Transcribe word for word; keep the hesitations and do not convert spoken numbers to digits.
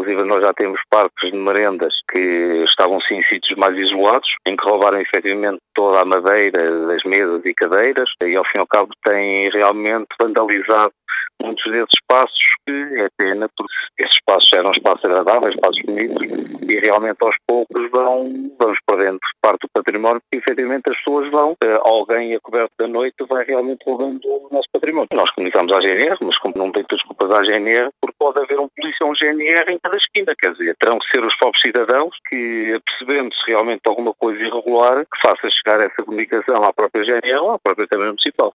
inclusive nós já temos parques de merendas que estavam sim em sítios mais isolados, em que roubaram efetivamente toda a madeira das mesas e cadeiras e ao fim e ao cabo têm realmente vandalizado muitos desses espaços, que é pena, porque esses espaços eram espaços agradáveis, espaços bonitos, e realmente aos poucos vão, vamos perdendo parte do património, porque efetivamente as pessoas vão, alguém a coberto da noite vai realmente roubando o nosso património. Nós comunicamos à G N R, mas como não tem desculpas à G N R, porque pode haver um polícia ou um G N R em cada esquina, quer dizer, terão que ser os próprios cidadãos que, percebendo-se realmente alguma coisa irregular, que faça chegar essa comunicação à própria G N R ou à própria Câmara Municipal.